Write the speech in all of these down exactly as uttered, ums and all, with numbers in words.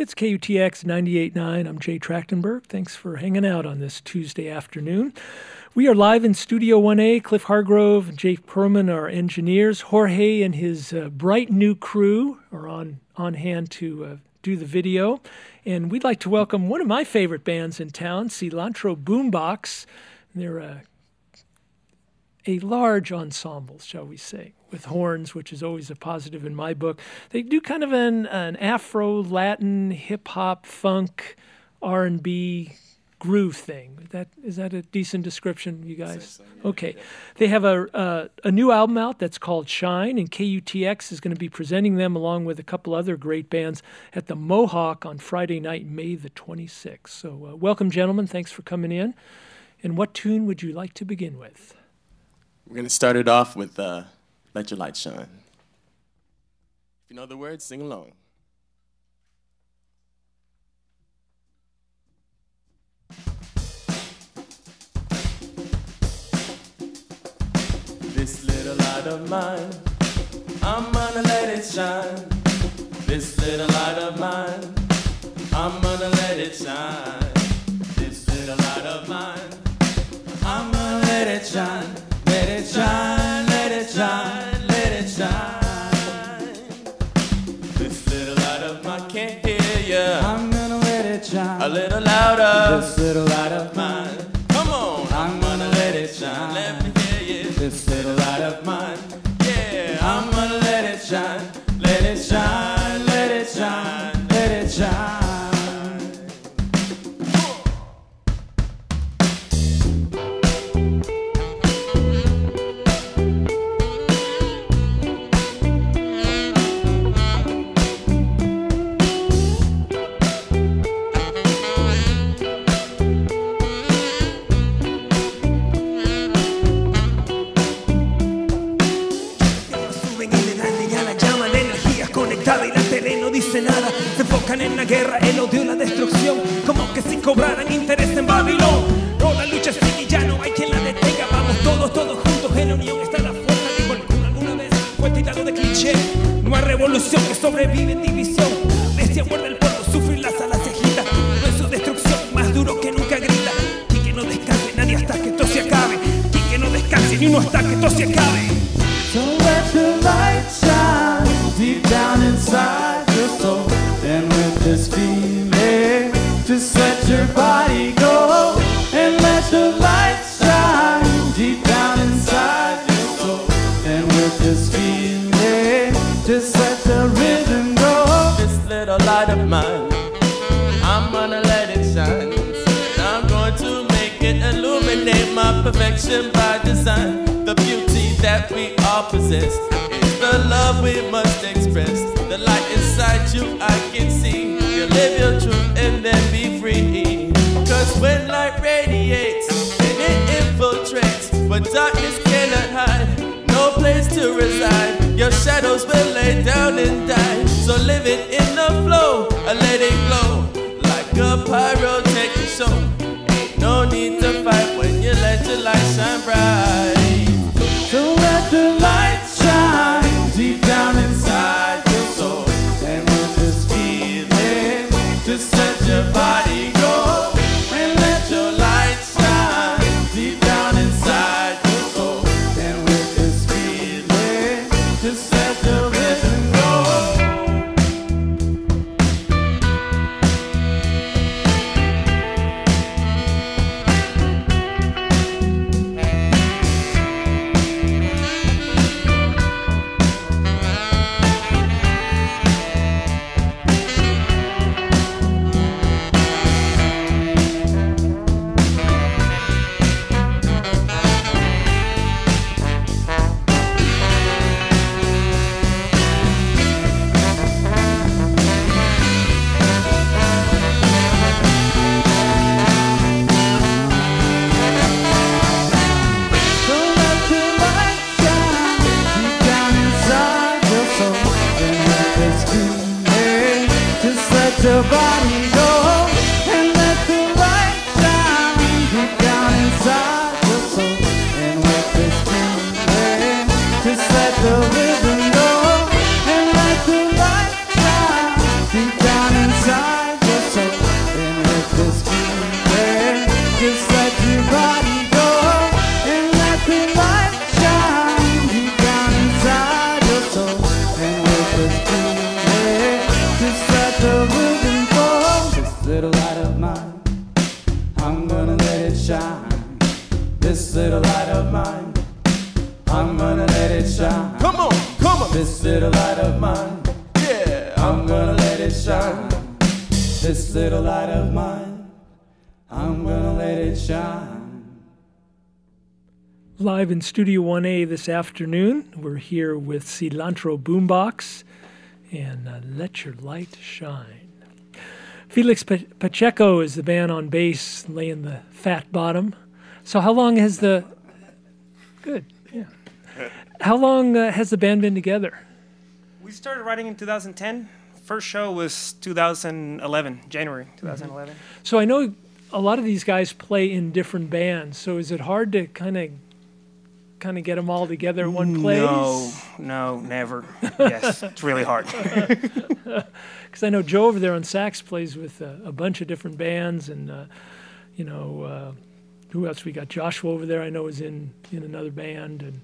It's K U T X ninety-eight point nine. I'm Jay Trachtenberg. Thanks for hanging out on this Tuesday afternoon. We are live in Studio one A. Cliff Hargrove and Jake Perlman are engineers. Jorge and his uh, bright new crew are on, on hand to uh, do the video. And we'd like to welcome one of my favorite bands in town, Cilantro Boombox. They're uh, a large ensemble, shall we say, with horns, which is always a positive in my book. They do kind of an, an Afro-Latin, hip-hop, funk, R and B groove thing. Is that, is that a decent description, you guys? So, yeah. Okay. They have a, uh, a new album out that's called Shine, and K U T X is going to be presenting them along with a couple other great bands at the Mohawk on Friday night, May the twenty-sixth. So uh, welcome, gentlemen. Thanks for coming in. And what tune would you like to begin with? We're going to start it off with uh, Let Your Light Shine. If you know the words, sing along. This little light of mine, I'm gonna let it shine. This little light of mine, I'm gonna let it shine. This little light of mine, I'm gonna let it shine. Let it shine, let it shine, let it shine. This little light of mine can't hear ya. I'm gonna let it shine a little louder. This little light of mine, come on, I'm gonna let it shine. Let me hear you. This little light of mine, yeah, I'm gonna let it shine. Let it shine, let it shine, let it shine. Nada, se enfocan en la guerra, el odio y la destrucción, como que si cobraran interés en Babilón. No, la lucha sigue y ya no hay quien la detenga. Vamos todos, todos juntos, en unión está la fuerza. Dijo alguna alguna vez, fue tirado de cliché. No hay revolución que sobrevive en división. La bestia muerde el pueblo, sufrir las alas se agita. No es su destrucción, más duro que nunca grita. Y que no descanse nadie hasta que todo se acabe. Y que no descanse ni uno hasta que todo se acabe. So let the light shine deep down inside your soul. And with this feeling, just let your body go. And let the light shine deep down inside your soul. And with this feeling, just let the rhythm go. This little light of mine, I'm gonna let it shine. And I'm going to make it illuminate my perfection by design. The beauty that we all possess is the love we must express. The light inside you I can see. You live your truth and then be free. Cause when light radiates and it infiltrates, but darkness cannot hide, no place to reside. Your shadows will lay down and die. So live it in the flow, or let it glow like a pyrotechnic show. Ain't no need to fight when you let your light shine bright. So let the light shine deep down inside your soul. And with this feeling, just let your body go. And let your light shine deep down inside your soul. And with this feeling, just let the rhythm go. Your body go and let the light shine deep down inside your soul. And with this feeling, just let the rhythm go and let the light shine deep down inside. little light of mine, I'm gonna let it shine. This little light of mine, I'm gonna let it shine. Come on, come on. This little light of mine, Yeah, I'm gonna let it shine. This little light of mine, I'm gonna let it shine. Live in Studio one A this afternoon, we're here with Cilantro Boombox and uh, Let Your Light Shine. Felix Pa- Pacheco is the band on bass, laying the fat bottom. So how long has the... Good, yeah. How long uh, has the band been together? We started writing in two thousand ten. First show was two thousand eleven, January twenty eleven. Mm-hmm. So I know a lot of these guys play in different bands. So is it hard to kind of kind of get them all together in one place? No, no, never. Yes, it's really hard. Because I know Joe over there on sax plays with uh, a bunch of different bands, and uh, you know, uh, who else we got? Joshua over there I know is in in another band, and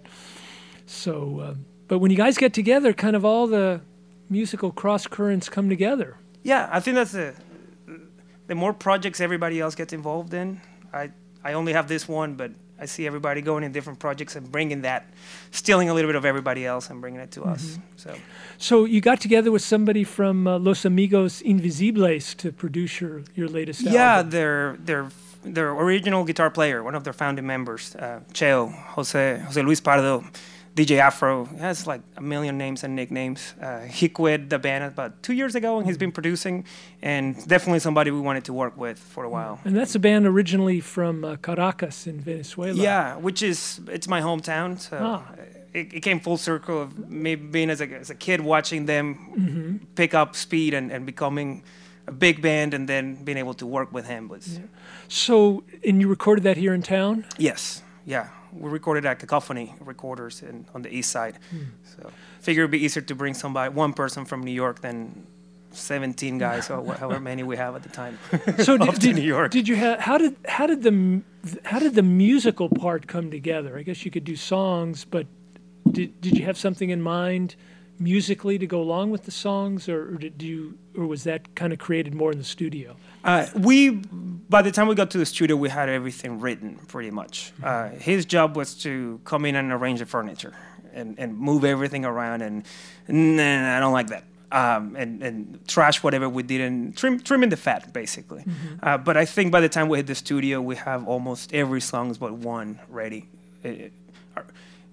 so. Uh, but when you guys get together, kind of all the musical cross currents come together. Yeah, I think that's the the more projects everybody else gets involved in. I I only have this one, but I see everybody going in different projects and bringing that, stealing a little bit of everybody else and bringing it to mm-hmm. us. So, so you got together with somebody from uh, Los Amigos Invisibles to produce your, your latest album. Yeah, their their their original guitar player, one of their founding members, uh, Cheo, Jose Jose Luis Pardo, D J Afro, he has like a million names and nicknames. Uh, he quit the band about two years ago, and he's been producing, and definitely somebody we wanted to work with for a while. And that's a band originally from uh, Caracas in Venezuela. Yeah, which is, it's my hometown, so ah. it, it came full circle of me being as a, as a kid watching them mm-hmm. pick up speed and, and becoming a big band, and then being able to work with him was... Yeah. So, and you recorded that here in town? Yes, yeah. We recorded at Cacophony Recorders in, on the east side. Mm. So figure it'd be easier to bring somebody, one person from New York than seventeen guys or however many we have at the time. So did, did, New York. did you have, how did how did the how did the musical part come together? I guess you could do songs, but did did you have something in mind musically to go along with the songs, or, or did you or was that kind of created more in the studio? Uh, we, by the time we got to the studio, we had everything written pretty much. Uh, his job was to come in and arrange the furniture and, and move everything around, and nah, I don't like that. Um, and, and trash whatever we did and trim, trimming the fat, basically. Mm-hmm. Uh, but I think by the time we hit the studio, we have almost every song but one ready. It, it,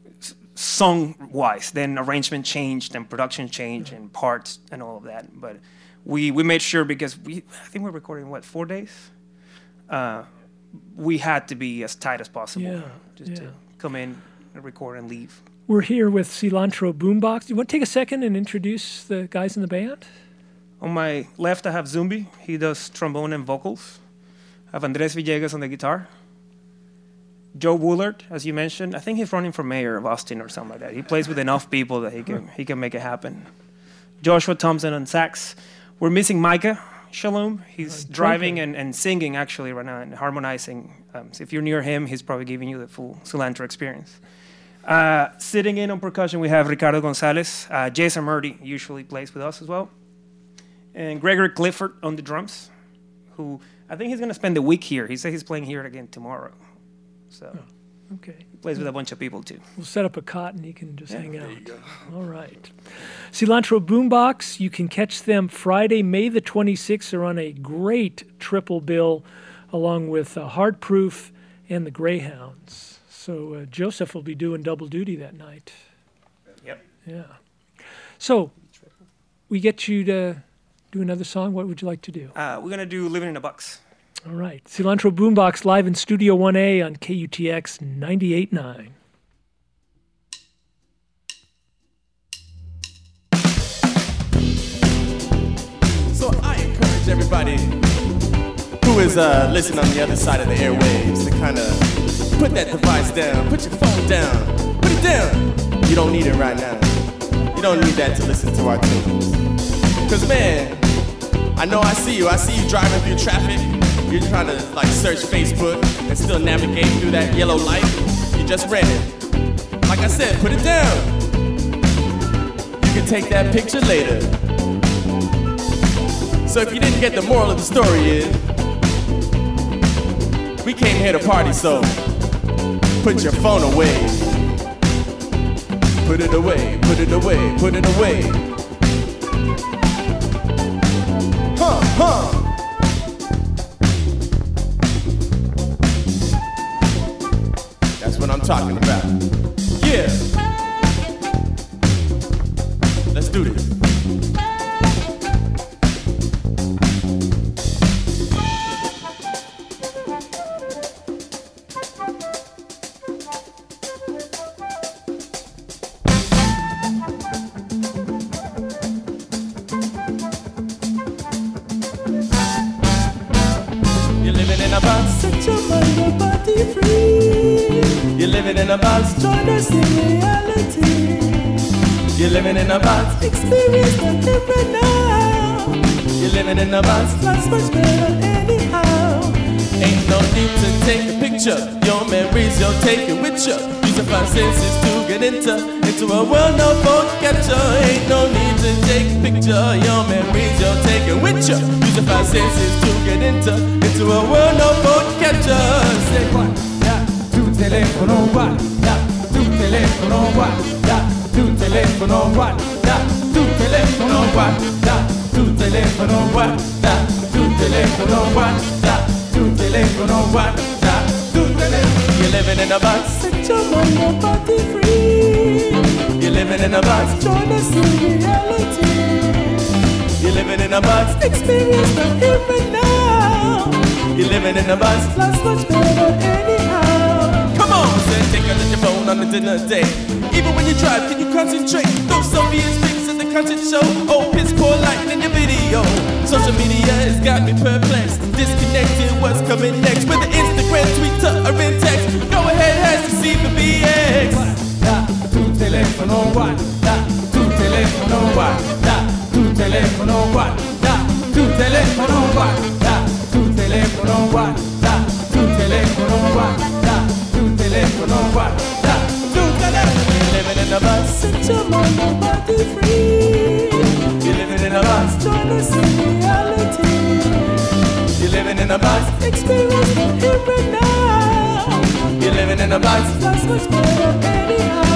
song-wise, then arrangement changed and production changed and parts and all of that. But we we made sure, because we I think we're recording what four days. Uh, we had to be as tight as possible, yeah, just yeah. to come in and record and leave. We're here with Cilantro Boombox. You want to take a second and introduce the guys in the band? On my left, I have Zumbi. He does trombone and vocals. I have Andres Villegas on the guitar. Joe Woolard, as you mentioned, I think he's running for mayor of Austin or something like that. He plays with enough people that he can he can make it happen. Joshua Thompson on sax. We're missing Micah Shalom. He's uh, driving and, and singing actually right now and harmonizing. Um, so if you're near him, he's probably giving you the full Cilantro experience. Uh, sitting in on percussion, we have Ricardo Gonzalez. Uh, Jason Murdy usually plays with us as well. And Gregory Clifford on the drums, who I think he's going to spend the week here. He said he's playing here again tomorrow. So oh, okay. He plays with a bunch of people too. We'll set up a cot and he can just yeah, hang out. There you go. All right. Cilantro Boombox, you can catch them Friday, May the twenty-sixth. They're on a great triple bill along with uh, Hard Proof and the Greyhounds. So uh, Joseph will be doing double duty that night. Yep. Yeah. So we get you to do another song. What would you like to do? Uh, we're going to do Living in a Box. All right. Cilantro Boombox live in Studio one A on K U T X ninety-eight point nine. So I encourage everybody who is uh, listening on the other side of the airwaves to kind of put that device down, put your phone down, put it down. You don't need it right now. You don't need that to listen to our tunes. Because man, I know I see you. I see you driving through traffic. You're trying to like search Facebook and still navigate through that yellow light. You just ran it. Like I said, put it down. You can take that picture later. So if you didn't get the moral of the story is, we came here to party, so put your phone away. Put it away, put it away, put it away. Huh, huh. That's what I'm talking about. Yeah. Let's do this. In a box, join us in reality. You're living in a box, experience the different now. You're living in a box, life's much better anyhow. Ain't no need to take a picture, your memories you'll take it with you. Use your five senses to get into into a world no forgetcha. Ain't no need to take a picture, your memories you'll take it with you. Use your five senses to get into into a world no forgetcha. Say what? Tu telefono guarda, tu telefono guarda, tu telefono guarda, tu telefono guarda, tu telefono guarda, tu telefono guarda, tu telefono guarda, tu telefono. You're living in a box, set your mind and body free. You're living in a box, join us in reality. You're living in a box, experience the here and now. You're living in a box, life's much better anyhow. Come on, say, take a look at your phone on a dinner date. Even when you drive, can you concentrate? Those selfies, pics in the content show. Oh, piss poor lighting in your video. Social media has got me perplexed. Disconnected, what's coming next? Whether Instagram, Twitter, or in text. Go ahead, has to see the B X. Guarda, tu telefono guarda, tu telefono guarda, tu telefono guarda, tu telefono guarda, tu telefono guarda, tu telefono guarda, tu telefono guarda, tu telefono. You're living in a box, set your mind and body free. You're living in a box, join us in reality. You're living in a box, experience the here and now. You're living in a box, life's much better anyhow.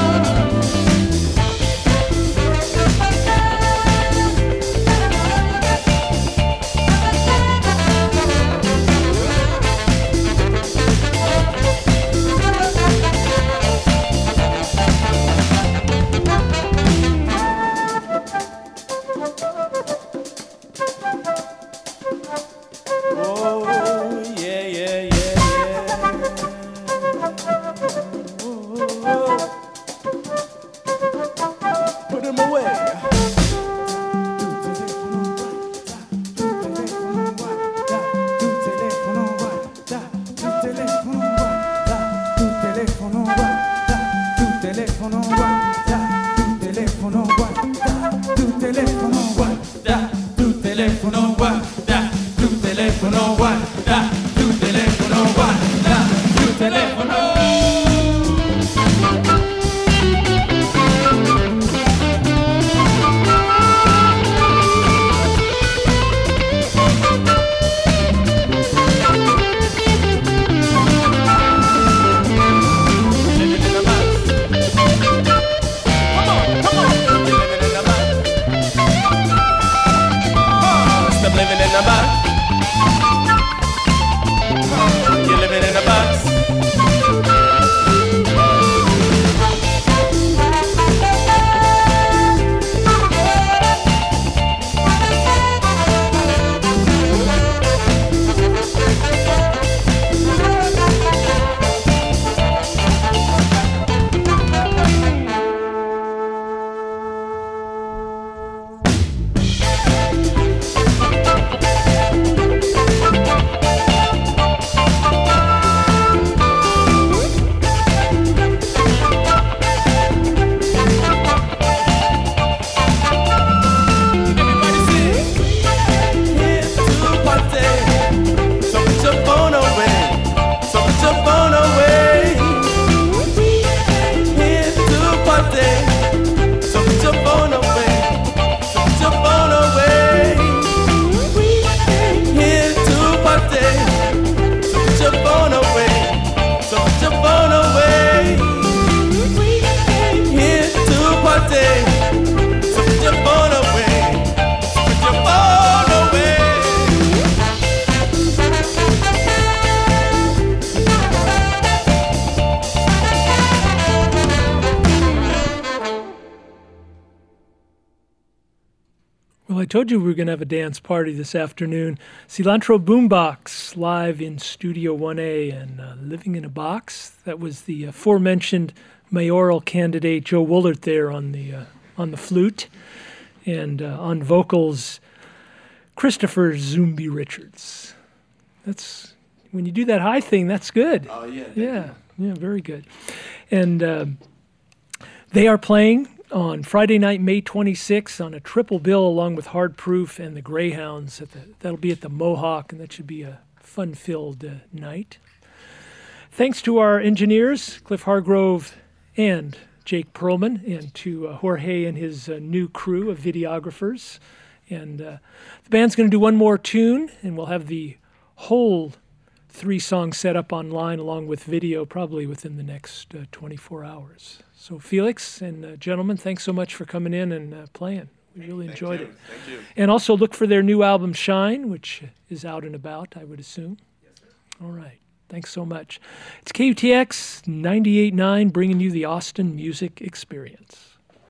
I told you we were going to have a dance party this afternoon. Cilantro Boombox live in Studio one A and uh, Living in a Box. That was the aforementioned mayoral candidate Joe Woolert there on the uh, on the flute, and uh, on vocals Christopher Zumbi Richards. That's when you do that high thing. That's good. Oh yeah. Yeah, yeah, very good. And uh, they are playing on Friday night, May twenty-sixth, on a triple bill along with Hard Proof and the Greyhounds. At the, that'll be at the Mohawk, and that should be a fun-filled uh, night. Thanks to our engineers, Cliff Hargrove and Jake Perlman, and to uh, Jorge and his uh, new crew of videographers. And uh, the band's going to do one more tune, and we'll have the whole three songs set up online along with video probably within the next uh, twenty-four hours. So Felix and uh, gentlemen, thanks so much for coming in and uh, playing. We really Thank enjoyed you. it. Thank you. And also look for their new album, Shine, which is out and about, I would assume. Yes, sir. All right. Thanks so much. It's K U T X ninety-eight point nine bringing you the Austin Music Experience.